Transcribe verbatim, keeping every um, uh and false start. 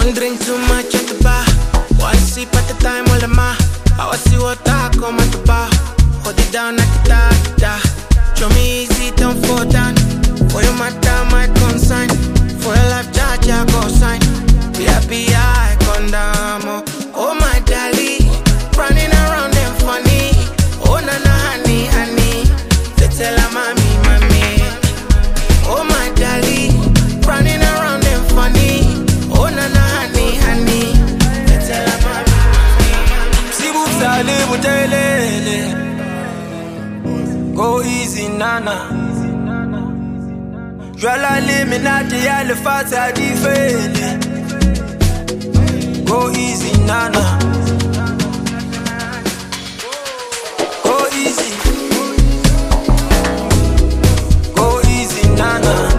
Don't drink too much at the bar. One sip at the time, all the ma. I was see what I come at the bar. Hold it down at the da da. Show me easy, don't fall down. For your matter, my concern. For your life, charge, I go sign. Be happy, I condemn. Oh my darling, running around them funny. Oh na na honey, honey. They tell her mommy, mommy. Oh my darling, running around them funny. Oh na na honey, honey. They tell her mommy, mommy. Si vous allez vous télé, go easy nana. Je la liminati, y'a le fata di fele. Go easy nana. Go easy. Go easy nana.